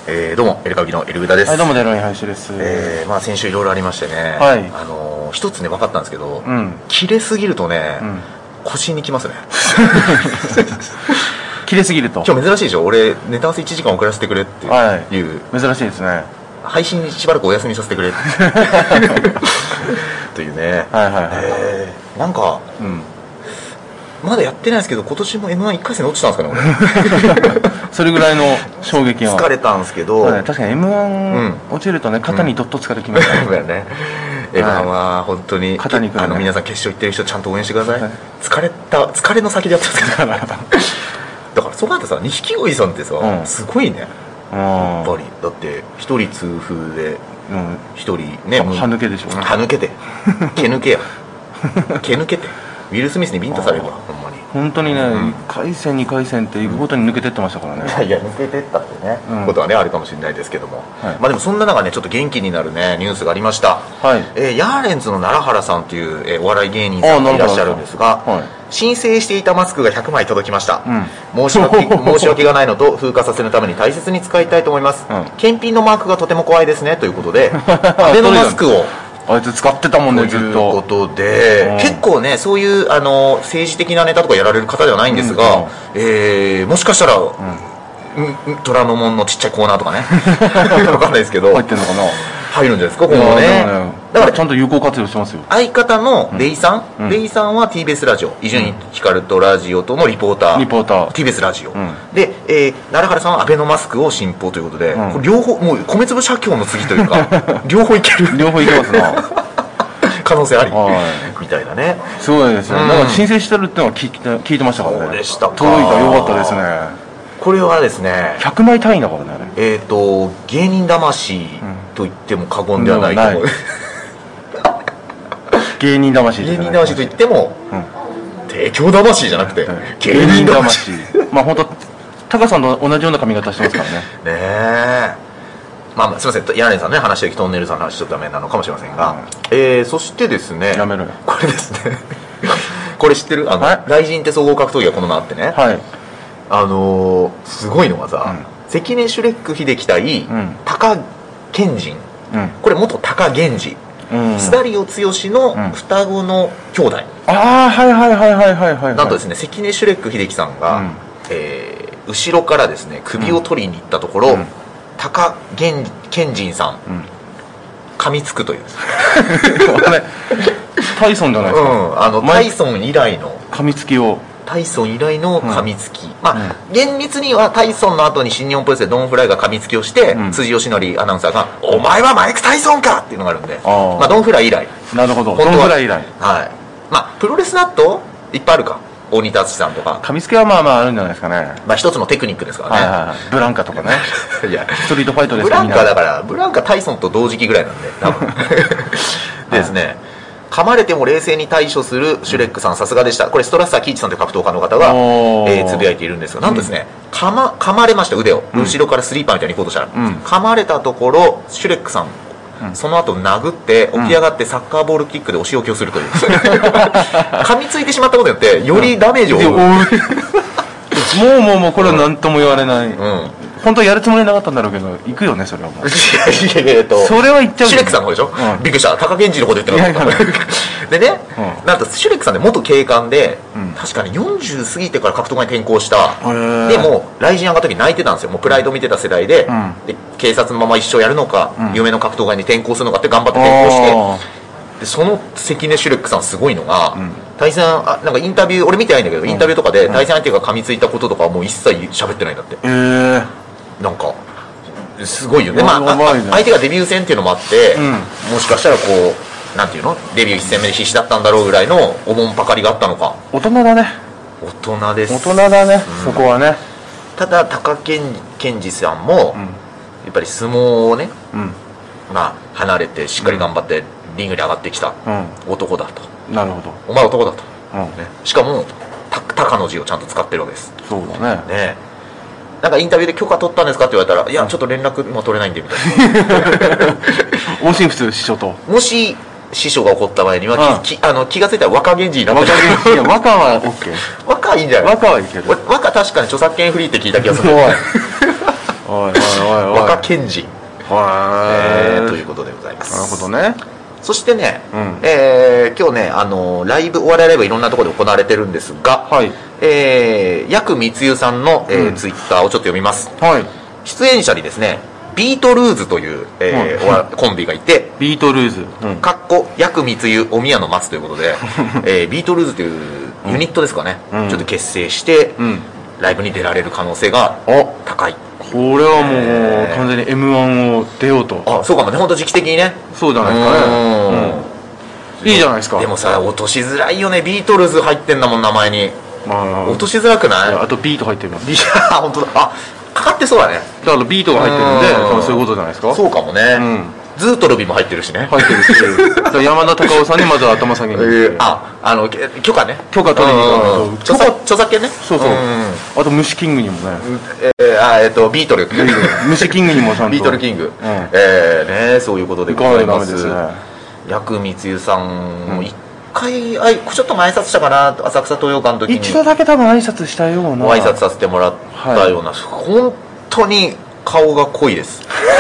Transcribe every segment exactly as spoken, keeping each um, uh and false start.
えー、どうもエル歌舞伎のエルグダです。 はい、どうもデロイン林です。 えー、まあ先週いろいろありましてね、 はい、 あのー、一つね分かったんですけど、 うん、 切れすぎるとね、うん、腰にきますね。 切れすぎると。 今日珍しいでしょ。俺ネタ合わせいちじかん遅らせてくれっていう、はい、 珍しいですね。 配信しばらくお休みさせてくれってというね。 はいはいはい、 えー、なんか、うん、まだやってないですけど今年も エムワンいっ 回戦で落ちたんですかね俺。 それぐらいの衝撃は疲れたんですけど、 はい、確かに エムワン 落ちるとね、肩にどっと疲れきますからね。 ね、エムワン は本当に肩にくる、ね、 あの皆さん決勝行ってる人ちゃんと応援してください、はい、疲れた疲れの先でやってますからだからそう考えてさ錦鯉さんってさ、うん、すごいね、やっぱりだって一人痛風で一、うん、人ね歯抜けでしょ。 歯抜けて毛抜けや毛抜けてウィル・スミスにビンタされるからほんまに本当にね、うん、いっかい戦にかい戦って行くごとに抜けてってましたからね。 いやいや抜けてったってね、うん、ことはねあるかもしれないですけども、はい、まあでもそんな中ねちょっと元気になるねニュースがありました、はい、えー、ヤーレンズの奈良原さんという、えー、お笑い芸人さんがいらっしゃるんですが、はい、申請していたマスクがひゃくまい届きました、うん、申し訳申し訳がないのと風化させるために大切に使いたいと思います、うん、検品のマークがとても怖いですねということでアベノマスクをあいつ使ってたもんねずっと。 ということで、うん、結構ねそういうあの政治的なネタとかやられる方ではないんですが、うん、えー、もしかしたら、うん、虎ノ門のちっちゃいコーナーとかね分かんないですけど入ってんのかな、 入るんじゃないですか今後ね。 だからちゃんと有効活用してますよ。 相方のレイさん、うん、レイさんは ティービーエス ラジオ伊集院光とラジオとのリポーター、 リポーターティービーエス ラジオ、うん、で、えー、奈良原さんはアベノマスクを信奉ということで、うん、これ両方もう米粒写経の次というか両方いける両方いけますな可能性ありみたいなね。 すごいですね、うん、だから申請してるってのは聞いて、聞いてましたからね。 そうでしたか。 届いたよかったですね。 これはですねひゃくまい単位だからね。 えっ、ー、と芸人魂と言っても過言ではないと思う、うん、 芸人魂芸人魂と言っても、うん、提供魂じゃなくて、うん、芸人魂まあ本当タカさんと同じような髪型してますからね。ねえ、まあ、すみません、ヤーレンさんね話でトンネルさんの話ちょっとダメなのかもしれませんが、うん、えー、そしてですねやめろよこれですねこれ知ってるあの雷神って総合格闘技がこの前あってね、はい、あのー、すごいのがさ、うん、関根シュレック秀樹対、うん、高賢人、うん、これ元高源氏、須田理夫剛の双子の兄弟、うん、 ああはいはいはいはいはいはい。 なんとですね関根シュレック秀樹さんが、うん、えー、後ろからですね首を取りに行ったところ、うん、高賢人さん、うん、噛みつくというタイソンじゃないですか、うん、 あのタイソン以来の噛みつきをタイソン以来の噛みつき、うん、まあ、うん、厳密にはタイソンの後に新日本プロレスでドンフライが噛みつきをして、うん、辻義則アナウンサーが「お前はマイク・タイソンか!」っていうのがあるんで、あ、まあ、ドンフライ以来。 なるほど、ドンフライ以来、 はい、まあプロレスナットいっぱいあるか、大仁田敦さんとか噛みつきはまあまああるんじゃないですかね。 まあ一つのテクニックですからね、はいはいはい、 ブランカとかねいやストリートファイトですブランカだからブランカタイソンと同時期ぐらいなんで多分でですね、はい、噛まれても冷静に対処するシュレックさんさすがでした。これストラッサー・キーチさんという格闘家の方が、えー、つぶやいているんですが、なんとですね、うん、噛, ま噛まれました腕を、うん、後ろからスリーパーみたいに行こうとしたら、うん、噛まれたところシュレックさん、うん、その後殴って起き上がってサッカーボールキックでお仕置きをするという、うん、噛みついてしまったことによってよりダメージを負う、うん、もうもうもうこれは何とも言われない、うん、本当はやるつもりなかったんだろうけど行くよねそれはもういやいやとそれは言っちゃうシュレックさんの方でしょ、うん、びっくりした、高源氏の方で言ってなかったでね、うん、なんとシュレックさんで元警官で、うん、確かによんじゅう過ぎてから格闘家に転向した、でも雷神上がった時泣いてたんですよ。もうプライド見てた世代で、うん、で警察のまま一生やるのか、うん、夢の格闘家に転向するのかって頑張って転向して、でその関根シュレックさんすごいのが、うん、対戦あなんかインタビュー俺見てないんだけど、インタビューとかで対戦相手が噛みついたこととかはもう一切喋ってないんだって、えー、なんかすごいよね。まあ、相手がデビュー戦っていうのもあって、うん、もしかしたらこうなんていうのデビューいち戦目で必死だったんだろうぐらいのおもんぱかりがあったのか。 大人だね。 大人です。 大人だね、うん、そこはね。 ただ高健二さんも、うん、やっぱり相撲をね、うん、まあ離れてしっかり頑張って、うん、リングに上がってきた男だと、 うん、なるほど、 お前男だと、 うんね、 しかも高の字をちゃんと使ってるわけです。 そうだね。 ね、なんかインタビューで許可取ったんですかって言われたら、いやちょっと連絡今取れないんでみたいな音信不通師匠と、 もし師匠が怒った場合には、 うん、 きあの気が付いたら若源氏になって若源氏、いや若は OK 若はいいんじゃない。 若はいける。 若確かに著作権フリーって聞いた気がする。おいおいおいおい、若賢治、 はい、 えー、ということでございます。 なるほどね。 そしてね、 うん、 えー、今日ね、あのライブお笑いライブいろんなところで行われてるんですが、はい、えー、ヤクミツユさんの、えーうん、ツイッターをちょっと読みます。はい、出演者にですね、ビートルーズという、えーうん、コンビがいて、 ビートルーズ、 うん、かっこヤクミツユお宮の松ということで、えー、ビートルーズというユニットですかね、うん、ちょっと結成して、うん、ライブに出られる可能性が高い。 これはもう、えー、完全に エムワン を出ようと。 あ、そうかもね、本当時期的にね。 そうじゃないですかね。うん、いいじゃないですか。 でもさ、落としづらいよね、ビートルズ入ってんだもん、名前に。まあ、落としづらくない？ あとビート入ってるの。 いや、本当だ。あ、かかってそうだね。 だからビートが入ってるんで、多分そういうことじゃないですか。 そうかもね。うん、ズートルビも入ってるしね。 入ってるし。山田隆夫さんにまず頭下げに行って、えー、 あ、あの許可ね。許可取りに行く。 著作著作権ね。 そうそう。あと虫キングにもね。 えー、あえっとビートル。 虫キングにもちゃんと。 ビートルキング。うん、えー、ね、そういうことでございます。ヤクミツユさんも一回あいちょっと前挨拶したかな、浅草東洋館の時に。 一度だけ多分挨拶したような。 挨拶させてもらったような、はい、本当に顔が濃いです。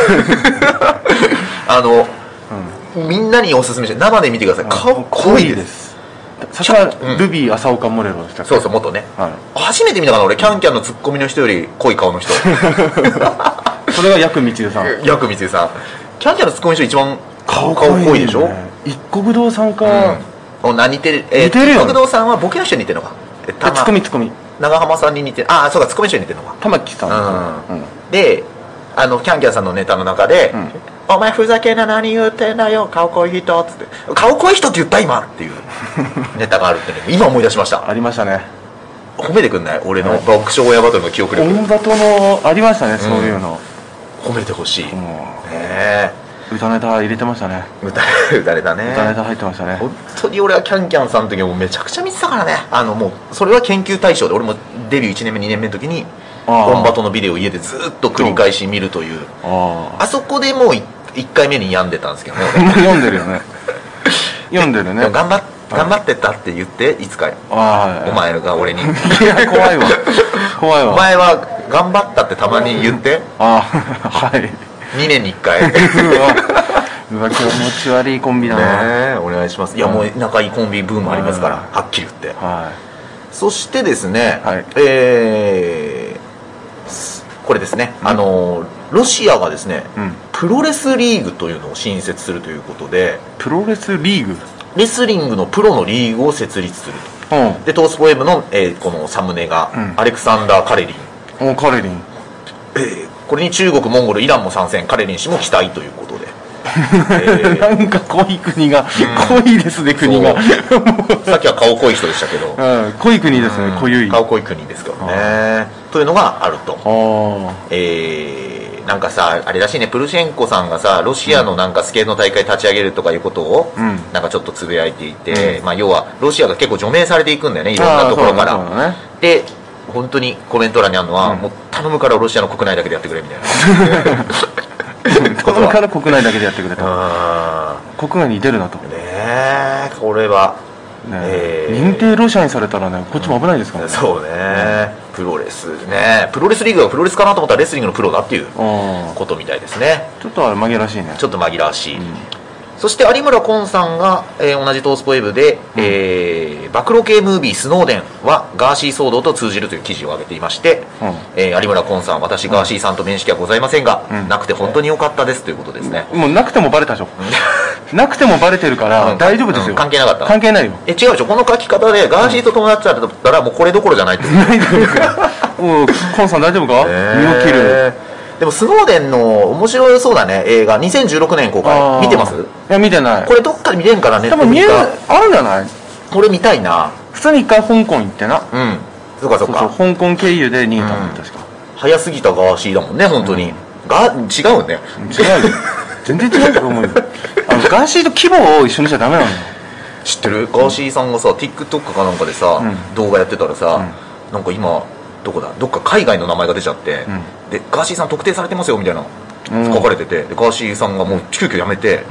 あの、うん、みんなにおすすめして生で見てください。顔濃いです。 さすがルビー浅岡モレロでしたっけ。 そうそう、元ね、はい、初めて見たかな俺、キャンキャンのツッコミの人より濃い顔の人。 それがヤクミツユさん。 ヤクミツユさん、キャンキャンのツッコミの人一番顔濃いでしょ。 一国堂さんか、 うん、何似てる、 えー、似てるよ。 一国堂さんはボケの人に似てるのか。 ツッコミツッコミ長浜さんに似てる。ああ、そうか、ツッコミの人に似てるのか。 玉木さん、 うんうん、で、あのキャンキャンさんのネタの中で、うん、お前ふざけんな、何言ってんだよ、顔濃い人っつって、顔濃い人って言った今っていうネタがあるってね、今思い出しました。 ありましたね。 褒めてくんない？俺の爆笑親バトルの記憶力。 親バトのありましたね、そういうの、 うん、褒めてほしい、うん、ね。 歌ネタ入れてましたね。 歌, 歌ネタね。 歌ネタ入ってましたね。 本当に俺はキャンキャンさんの時はもうめちゃくちゃ見てたからね。あのもうそれは研究対象で、俺もデビューいちねんめにねんめの時にオンバトのビデオを家でずっと繰り返し見るという、あ, あそこでもういっかいめに病んでたんですけどね。 読んでるよね。読んでるね。 でも頑張っ頑張ってたって言って、いつかお前が俺に。いや怖いわ怖いわ。 お前は頑張ったってたまに言って。 ああ、はい。 にねんにいっかい。 うわ、気持ち悪いコンビだな。 ね、お願いします。いや、もう仲いいコンビブームありますから、はっきり言って。はい、そしてですね、はい、えー、これですね、うん、あのロシアがですね、うん、プロレスリーグというのを新設するということで。 プロレスリーグ、 レスリングのプロのリーグを設立すると、うん、でトースポ M の、えー、このサムネが、うん、アレクサンダー・カレリン。 おカレリン、 えー、これに中国、モンゴル、イランも参戦、カレリン氏も期待ということで。 えー、なんか濃い国が、うん、濃いですね、国が。 さっきは顔濃い人でしたけど、 うん、濃い国ですね、濃い顔濃い国ですからね、というのがあると。えー、なんかさ、あれらしいね、プルシェンコさんがさ、ロシアのなんかスケートの大会立ち上げるとかいうことを、うん、なんかちょっとつぶやいていて、うん、まあ、要はロシアが結構除名されていくんだよね、いろんなところから。ね、で本当にコメント欄にあるのは、うん、もう頼むからロシアの国内だけでやってくれみたいな。 頼むから国内だけでやってくれと。国外に出るなと。ねえ、これは、 ねえー、認定ロシアにされたらね、こっちも危ないですからね。 そうね、うん、プロレスね、プロレスリーグがプロレスかなと思ったらレスリングのプロだっていうことみたいですね。 ちょっとあれ紛らわしいね。 ちょっと紛らわしい。うん、そして有村昆さんが、えー、同じトースポウェブで、うん、えー、暴露系ムービースノーデンはガーシー騒動と通じるという記事を上げていまして、うん、えー、有村昆さん、私ガーシーさんと面識はございませんが、うん、なくて本当に良かったですということですね。 もうなくてもバレたでしょ。なくてもバレてるから大丈夫ですよ、うん、 関係なかった。 関係ないよ。 え、違うでしょ、この書き方でガーシーと友達だったらもうこれどころじゃないってないですか。もうコンさん大丈夫か、身を切る。 でもスノーデンの面白そうだね、映画にせんじゅうろくねん公開見てます？いや見てない。 これどっかで見れんからね。 多分見える、あるんじゃない？ これ見たいな。 普通に一回香港行ってな。 うん、そうかそうか。 そうそう、香港経由で逃げたの、うん、確か。 早すぎたガーシーだもんね、本当に。うん、が違うね。 違うよ。全然違うと思うよ。あのガーシーと規模を一緒にしちゃダメなのよ。 知ってる？ガーシーさんがさ、TikTok かなんかでさ、うん、動画やってたらさ、うん、なんか今どこだ、どっか海外の名前が出ちゃって、うん、でガーシーさん特定されてますよみたいな書かれてて、でガーシーさんがもう急遽やめて、うん、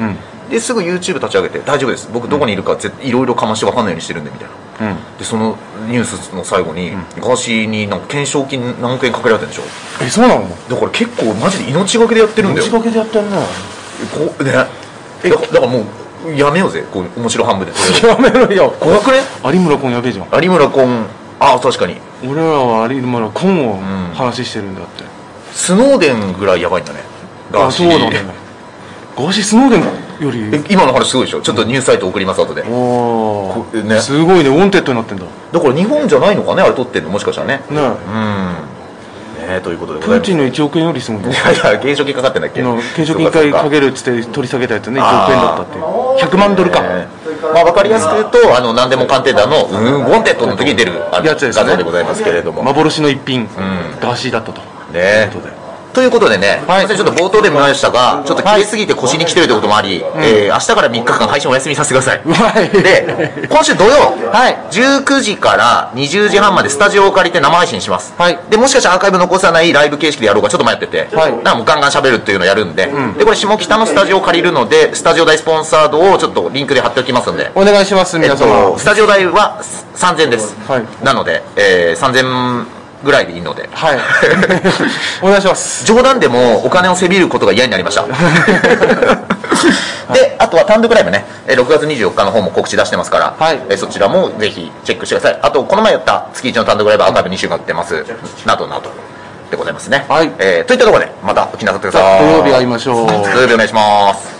ですぐ YouTube 立ち上げて大丈夫です僕どこにいるかいろいろかまして分かんないようにしてるんでみたいな、うん、でそのニュースの最後に、うん、ガーシーになんか懸賞金何億円かけられてるんでしょ。 えそうなの。 だから結構マジで命がけでやってるんだよ。 命がけでやってるなこうねえだからもうやめようぜこう面白半分でやめろよ怖くね。 有村昆やべえじゃん。 有村昆ああ確かに俺らは有村昆を話してるんだって、うん、 スノーデンぐらいやばいんだねガーシー。 あそうだねガーシースノーデンより今の話すごいでしょ。ちょっとニュースサイト送ります後で。おお、ね、すごいね。ウォンテッドになってんだ。 だから日本じゃないのかねあれ撮ってるのもしかしたらね。ねうんねということでございます。 プーチンのいちおくえんよりすごい。いやいや懸賞金かかってんだっけ。 懸賞金いっかいかけるっつって取り下げたやつねいちおくえんだったっていうひゃくまんドルか、ねまあ、分かりやすく言うとあの何でも鑑定団の、うん、ウォンテッドの時に出るやつです、ね、画像でございますけれども幻の一品、うん、ガーシーだったとねということでね、はい、ちょっと冒頭でも言いましたがちょっと切れすぎて腰に来てるということもあり、はいえー、明日からみっかかん配信お休みさせてください、はい、で今週土曜、はい、じゅうくじからにじゅうじはんまでスタジオを借りて生配信します、はい、でもしかしたらアーカイブ残さないライブ形式でやろうかちょっと迷ってて、はい、だからもうガンガン喋るっていうのをやるんで、うん、でこれ下北のスタジオを借りるのでスタジオ代スポンサードをちょっとリンクで貼っておきますんでお願いします皆様、 えっと、スタジオ代はさんぜんえんです、はい、なので、えー、さんぜんぐらいでいいので、はい、 お願いします。 冗談でもお金をせびることが嫌になりましたであとは単独ライブねろくがつにじゅうよっかの方も告知出してますから、はい、えそちらもぜひチェックしてください。あとこの前やった月いちの単独ライブアーカイブにしゅうかん売ってますなどなどでございますね、はいえー、といったところでまたお気になさってください。 土曜日会いましょう。 土曜日お願いします。